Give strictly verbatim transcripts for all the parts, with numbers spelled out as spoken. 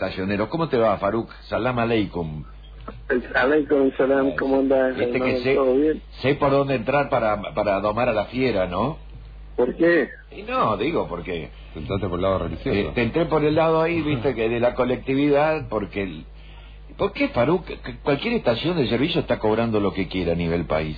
estacioneros. ¿Cómo te va, Faruk? Salam aleikum. Aleikum salam, ¿cómo andás? Viste hermano? que sé, ¿Todo bien? sé por dónde entrar para, para domar a la fiera, ¿no? ¿Por qué? Y no, digo, porque... Te entraste por el lado religioso. Eh, te entré por el lado ahí, viste, que de la colectividad, porque... El, ¿por qué, Faruk? Cualquier estación de servicio está cobrando lo que quiera a nivel país.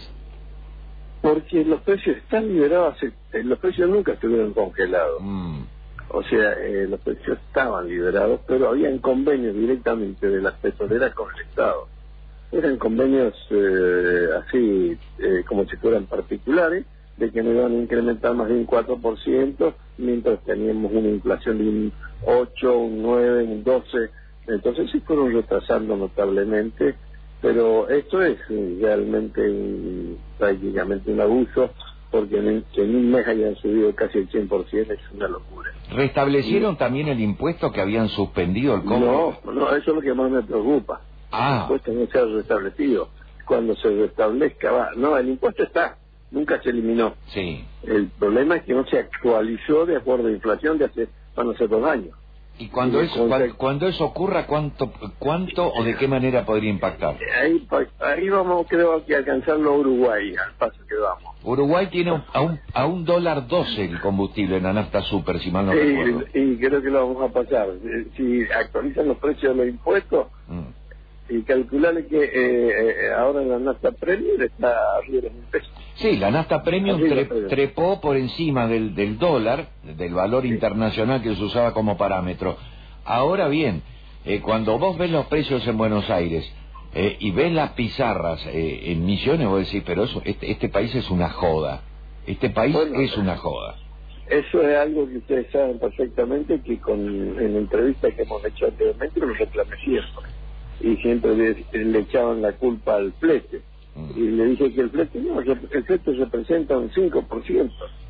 Porque los precios están liberados, hace- eh, los precios nunca estuvieron congelados. Mm. O sea, eh, los precios estaban liberados, pero habían convenios directamente de las petroleras con el Estado. Eran convenios eh, así, eh, como si fueran particulares, de que no iban a incrementar más de un cuatro por ciento, mientras teníamos una inflación de un ocho, un nueve, un doce. Entonces sí fueron retrasando notablemente, pero esto es eh, realmente un- prácticamente un abuso, porque en, que en un mes hayan subido casi el cien por ciento es una locura. ¿Restablecieron y... también el impuesto que habían suspendido el cobro? No, no, eso es lo que más me preocupa. Ah. El impuesto no se ha restablecido. Cuando se restablezca va. No, el impuesto está, nunca se eliminó. Sí. El problema es que no se actualizó de acuerdo a la inflación de hace, van a ser dos años. Y cuando Y eso con- cuando, cuando eso ocurra, ¿cuánto cuánto o de qué manera podría impactar? Ahí, pa- ahí vamos, creo que alcanzarlo a Uruguay, al paso que vamos. Uruguay tiene un- a un a un dólar doce el combustible en la nafta super, si mal no recuerdo. Sí, y creo que lo vamos a pasar. Eh, Si actualizan los precios de los impuestos, Mm. y calcularle que eh, eh, ahora la nafta premium está arriba de mil pesos. Sí, la nafta premium Arriba, tre- arriba. trepó por encima del, del dólar, del valor Sí. internacional que se usaba como parámetro. Ahora bien, eh, cuando vos ves los precios en Buenos Aires eh, y ves las pizarras eh, en Misiones, vos decís, pero eso, este, este país es una joda. Este país Bueno, es una joda. Eso es algo que ustedes saben perfectamente, que con en entrevistas que hemos hecho anteriormente lo reclamé siempre. Y siempre le, le echaban la culpa al flete. Y le dije que el flete no, que el flete representa un cinco por ciento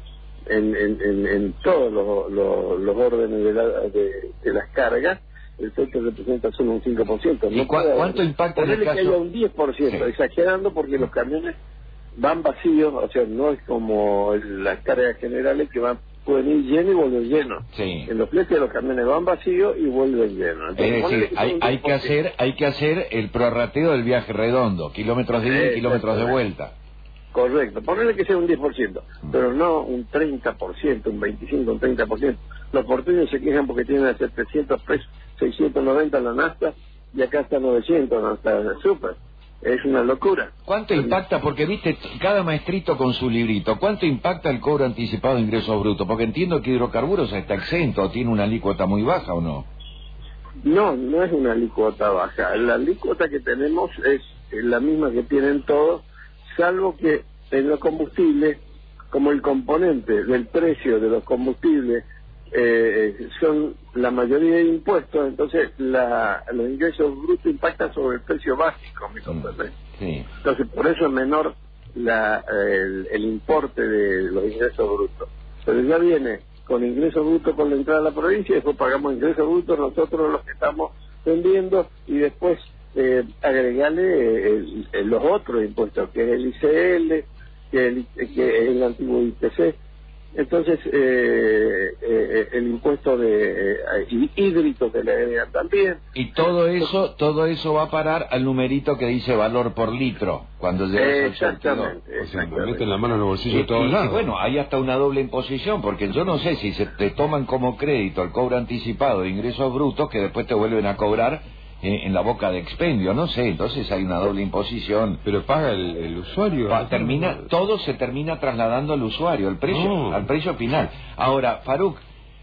en, en, en, en todos los, los, los órdenes de, la, de, de las cargas. El flete representa solo un cinco por ciento. ¿Y cua- cuánto impacta en el Ponerle que caso? haya un diez por ciento, Sí. exagerando, porque los camiones van vacíos, o sea, no es como el- las cargas generales que van pueden ir llenos y volver llenos. Sí. En los fletes los camiones van vacíos y vuelven llenos. Es Entonces, ponele decir, que sea hay, un hay diez por que ciento. hacer hay que hacer el prorrateo del viaje redondo, kilómetros de ida y kilómetros de vuelta. Correcto, ponerle que sea un diez por ciento, Mm. pero no un treinta por ciento, un veinticinco, un treinta por ciento. Los porteños se quejan porque tienen a setecientos pesos, seiscientos noventa la nafta y acá está novecientos la nafta super. Es una locura. ¿Cuánto impacta? Porque viste, cada maestrito con su librito, ¿cuánto impacta el cobro anticipado de ingresos brutos? Porque entiendo que hidrocarburos está exento, tiene una alícuota muy baja, ¿o no? No, no es una alícuota baja. La alícuota que tenemos es la misma que tienen todos, salvo que en los combustibles, como el componente del precio de los combustibles eh, son la mayoría de impuestos, entonces la, los ingresos brutos impactan sobre el precio básico, ¿me comprendes? Sí. Entonces por eso es menor la, el, el importe de los ingresos brutos. Pero ya viene con ingresos brutos con la entrada a la provincia, y después pagamos ingresos brutos nosotros los que estamos vendiendo, y después eh, agregarle el- el- los otros impuestos, que es el I C L, que, el, que es el antiguo I P C. Entonces eh, eh, el impuesto de eh, hídrico que le agregan también. Y todo eso, todo eso va a parar al numerito que dice valor por litro, cuando llegas al surtidor. Exactamente, O sea, te exactamente. meten la mano en los bolsillos Y, de todos y- y lados. bueno, hay hasta una doble imposición, porque yo no sé si se te toman como crédito el cobro anticipado de ingresos brutos que después te vuelven a cobrar eh, en la boca de expendio, no sé, entonces hay una doble imposición. Pero paga el, el usuario. Pa- termina, todo se termina trasladando al usuario, al precio, No. al precio final. Ahora, Faruk,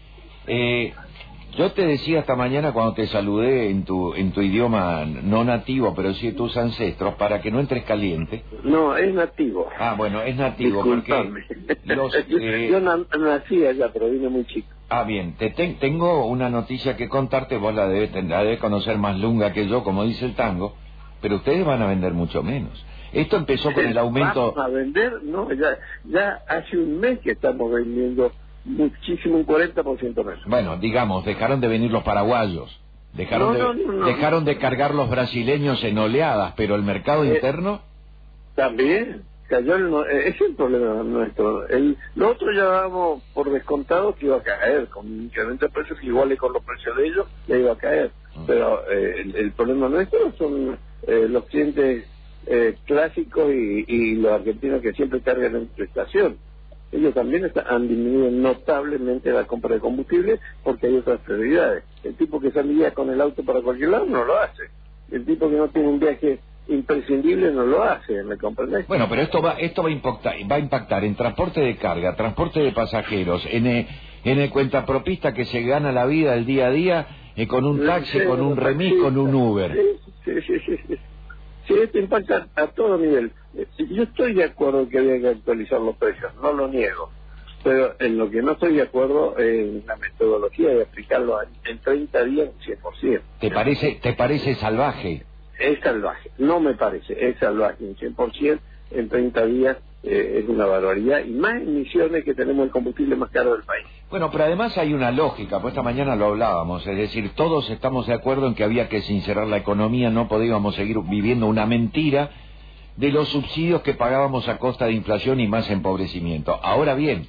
eh, yo te decía esta mañana cuando te saludé en tu en tu idioma no nativo, pero sí de tus ancestros, para que no entres caliente. No, es nativo. Ah, bueno, es nativo, Disculpame. porque los, eh, Yo na- nací allá, pero vine muy chico. Ah, bien, te ten- tengo una noticia que contarte, vos la debes, la debes conocer más lunga que yo, como dice el tango, pero ustedes van a vender mucho menos. Esto empezó con el aumento... ¿Vamos a vender? No, ya, ya hace un mes que estamos vendiendo muchísimo, un cuarenta por ciento menos. Bueno, digamos, dejaron de venir los paraguayos, dejaron, No, de, no, no, no. dejaron de cargar los brasileños en oleadas, pero el mercado Eh, interno... También cayó el, no- eh, ese es el problema nuestro. El, lo otro ya dábamos por descontado que iba a caer, con un incremento de precios que igual con los precios de ellos, ya iba a caer. Pero eh, el, el problema nuestro son eh, los clientes eh, clásicos y, y los argentinos que siempre cargan en prestación. Ellos también está, han disminuido notablemente la compra de combustible porque hay otras prioridades. El tipo que salía con el auto para cualquier lado no lo hace. El tipo que no tiene un viaje imprescindible no lo hace, ¿me comprendés? Bueno, pero esto va esto va a impactar, va a impactar en transporte de carga, transporte de pasajeros, en el, en el cuentapropista que se gana la vida el día a día, eh, con un taxi, Sí, con un remis, taxista. con un Uber. Sí, sí, sí, sí, sí. Sí, esto impacta a todo nivel. Yo estoy de acuerdo que había que actualizar los precios, no lo niego. Pero en lo que no estoy de acuerdo es en la metodología de aplicarlo en treinta días un cien por ciento. ¿Te parece, te parece salvaje? Es salvaje, no me parece, es salvaje, un cien por ciento en treinta días eh, es una barbaridad, y más emisiones que tenemos el combustible más caro del país. Bueno, pero además hay una lógica, pues esta mañana lo hablábamos, es decir, todos estamos de acuerdo en que había que sincerar la economía, no podíamos seguir viviendo una mentira de los subsidios que pagábamos a costa de inflación y más empobrecimiento. Ahora bien,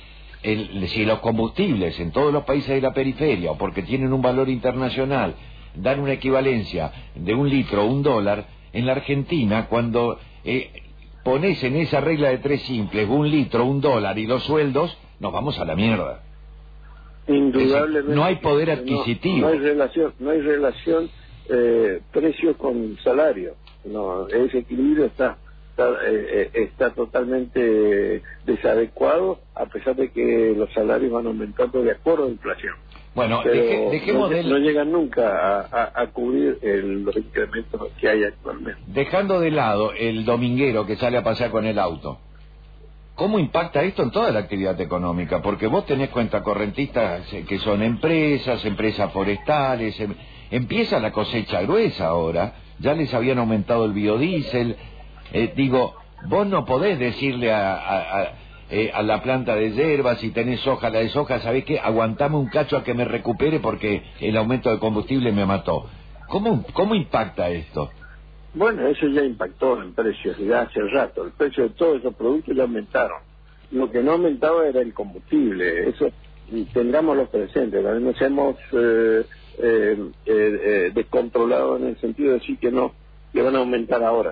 el, si los combustibles en todos los países de la periferia, o porque tienen un valor internacional, dan una equivalencia de un litro o un dólar, en la Argentina, cuando eh, pones en esa regla de tres simples un litro, un dólar y los sueldos, nos vamos a la mierda. Indudablemente. Es decir, no hay poder adquisitivo. No, no hay relación, no hay relación eh, precio con salario. No, ese equilibrio está está, eh, está totalmente desadecuado, a pesar de que los salarios van aumentando de acuerdo a la inflación. Bueno, Pero deje, dejemos no, de... no llegan nunca a, a, a cubrir el, los incrementos que hay actualmente. Dejando de lado el dominguero que sale a pasear con el auto, ¿cómo impacta esto en toda la actividad económica? Porque vos tenés cuentacorrentistas que son empresas, empresas forestales, em, empieza la cosecha gruesa ahora, ya les habían aumentado el biodiesel, eh, digo, vos no podés decirle a... a, a Eh, a la planta de hierbas, si tenés soja, la de soja, ¿sabés qué? Aguantame un cacho a que me recupere porque el aumento de combustible me mató. ¿Cómo, cómo impacta esto? Bueno, eso ya impactó en precios ya hace rato. El precio de todos esos productos ya aumentaron. Lo que no aumentaba era el combustible. Eso tengámoslo presente. También nos hemos eh, eh, eh, eh, descontrolado en el sentido de decir que no, que van a aumentar ahora.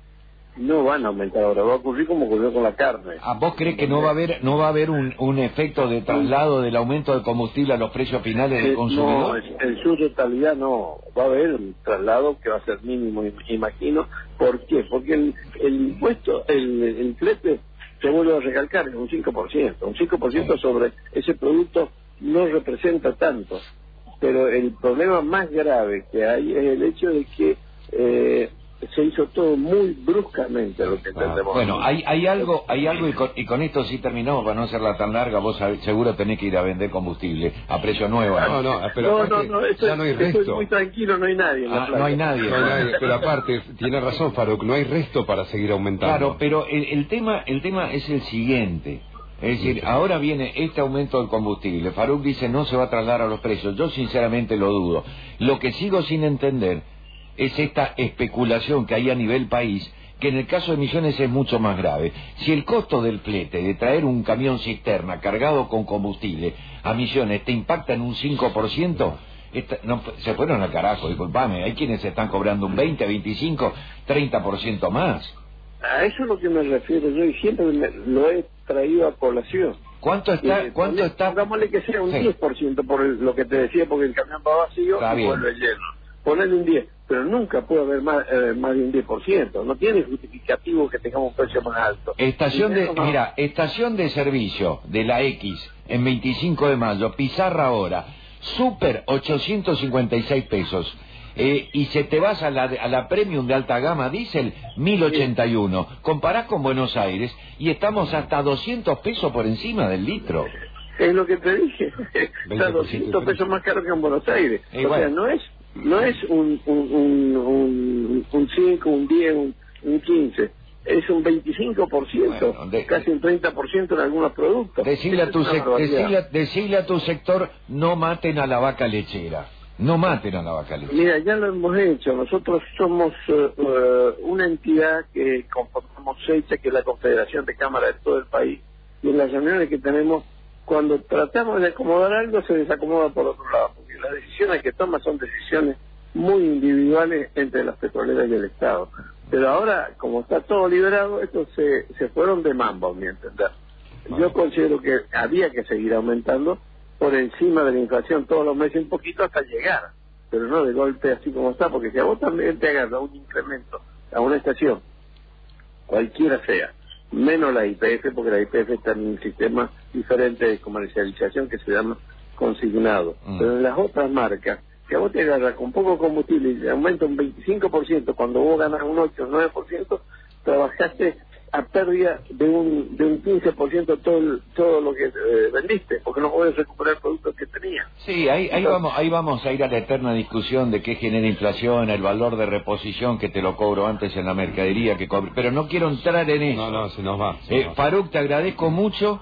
No van a aumentar ahora, va a ocurrir como ocurrió con la carne. ¿A vos crees que no va a haber no va a haber un, un efecto de traslado del aumento del combustible a los precios finales del Eh, consumidor? no, en su totalidad no. Va a haber un traslado que va a ser mínimo, imagino. ¿Por qué? Porque el, el impuesto, el, el flete, se vuelve a recalcar, es un cinco por ciento. Un cinco por ciento sobre ese producto no representa tanto. Pero el problema más grave que hay es el hecho de que... Eh, se hizo todo muy bruscamente, lo que entendemos. Ah, bueno, hay, hay algo, hay algo y con, y con esto sí terminamos, para no hacerla tan larga, vos sabés, seguro tenés que ir a vender combustible a precio nuevo. No, no, pero no, aparte, no, no, esto, ya no hay estoy resto. muy tranquilo, no hay nadie en la Ah, playa. no hay nadie. No hay nadie, pero aparte, tiene razón Faruk, no hay resto para seguir aumentando. Claro, pero el, el tema el tema es el siguiente. Es decir, ahora viene este aumento del combustible. Faruk dice no se va a trasladar a los precios. Yo sinceramente lo dudo. Lo que sigo sin entender es esta especulación que hay a nivel país, que en el caso de Misiones es mucho más grave. Si el costo del flete de traer un camión cisterna cargado con combustible a Misiones te impacta en un cinco por ciento, esta, no, se fueron al carajo, disculpame. Hay quienes están cobrando un veinte, veinticinco, treinta por ciento más. A eso es lo que me refiero yo, y siempre me, lo he traído a colación. ¿Cuánto está? Eh, ¿Cuánto ponle- está? Pongámosle que sea un Sí. diez por ciento por el- lo que te decía, porque el camión va vacío Está y bien. vuelve lleno. Ponerle un diez, pero nunca puede haber más, eh, más de un diez por ciento. No tiene justificativo que tengamos un precio más alto. Estación Y de, eso no. mira, estación de servicio de la X en veinticinco de mayo, Pizarra ahora, super ochocientos cincuenta y seis pesos. Eh, y se te vas a la, a la Premium de alta gama diésel, mil ochenta y uno. Comparás con Buenos Aires y estamos hasta doscientos pesos por encima del litro. Es lo que te dije. Está doscientos pesos más caro que en Buenos Aires. Eh, o bueno. sea, no es no es un un un, un, un cinco, un diez, un, un quince. Es un veinticinco por ciento, Bueno, de- casi un treinta por ciento en algunos productos. Decirle a, Es tu una sec- barbaridad. decirle, a- decirle a tu sector, no maten a la vaca lechera. No maten a la vaca lechera. Mira, ya lo hemos hecho. Nosotros somos eh, eh, una entidad que conformamos SEICHA, que es la Confederación de Cámaras de todo el país, y en las reuniones que tenemos cuando tratamos de acomodar algo se desacomoda por otro lado, porque las decisiones que toma son decisiones muy individuales entre las petroleras y el Estado. Pero ahora, como está todo liberado, estos se, se fueron de mambo, a mi entender. Yo considero que había que seguir aumentando por encima de la inflación todos los meses un poquito hasta llegar, pero no de golpe así como está, porque si a vos también te agarra un incremento a una estación, cualquiera sea, menos la I P F, porque la I P F está en un sistema diferente de comercialización que se llama consignado, mm. pero en las otras marcas, si a vos te agarra con poco combustible y te aumenta un veinticinco por ciento cuando vos ganas un ocho o nueve por ciento, trabajaste a pérdida de un de un quince por ciento todo el, todo lo que eh, vendiste, porque no puedes recuperar el producto que tenías. Sí, ahí, ahí, vamos, ahí vamos a ir a la eterna discusión de qué genera inflación, el valor de reposición que te lo cobro antes en la mercadería, que cobro, pero no quiero entrar en eso. No, no, se nos va. Se eh, nos va. Faruk, te agradezco mucho.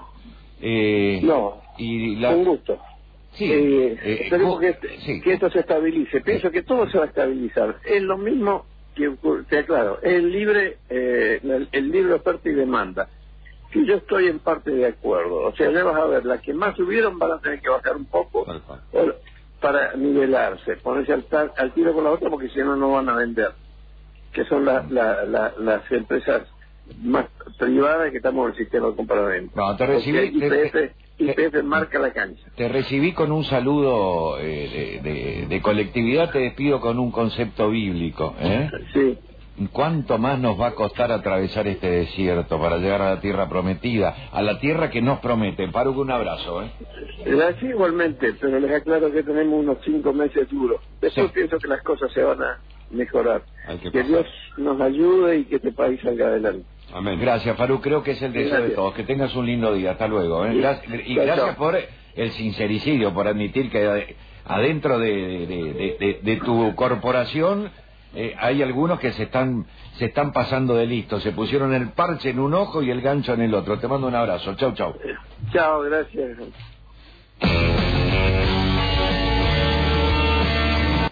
Eh, no, y la... un gusto. Sí, eh, eh, esperemos que, sí. que esto se estabilice. Pienso que todo se va a estabilizar. Es lo mismo que te aclaro, es el libre, eh, el, el libre oferta y demanda. Que yo estoy en parte de acuerdo. O sea, ya vas a ver, las que más subieron van a tener que bajar un poco o, para nivelarse, ponerse al, tar, al tiro con la otra, porque si no, no van a vender. Que son la, la, la, las empresas más privadas que estamos en el sistema de compraventa. No, te recibí. I P F, I P F marca la cancha. Te recibí con un saludo eh, de, de, de colectividad, te despido con un concepto bíblico. ¿eh? Sí. ¿Cuánto más nos va a costar atravesar este desierto para llegar a la tierra prometida? A la tierra que nos promete. Faruk, un abrazo. ¿eh? Gracias igualmente, pero les aclaro que tenemos unos cinco meses duros. Después sí. Pienso que las cosas se van a mejorar. Que, que Dios nos ayude y que este país salga adelante. Amén. Gracias, Faruk. Creo que es el deseo gracias. de todos. Que tengas un lindo día. Hasta luego. ¿eh? Gracias, y gracias por el sincericidio, por admitir que adentro de, de, de, de, de tu corporación eh, hay algunos que se están se están pasando de listo. Se pusieron el parche en un ojo y el gancho en el otro. Te mando un abrazo. Chau, chau. Chao, gracias.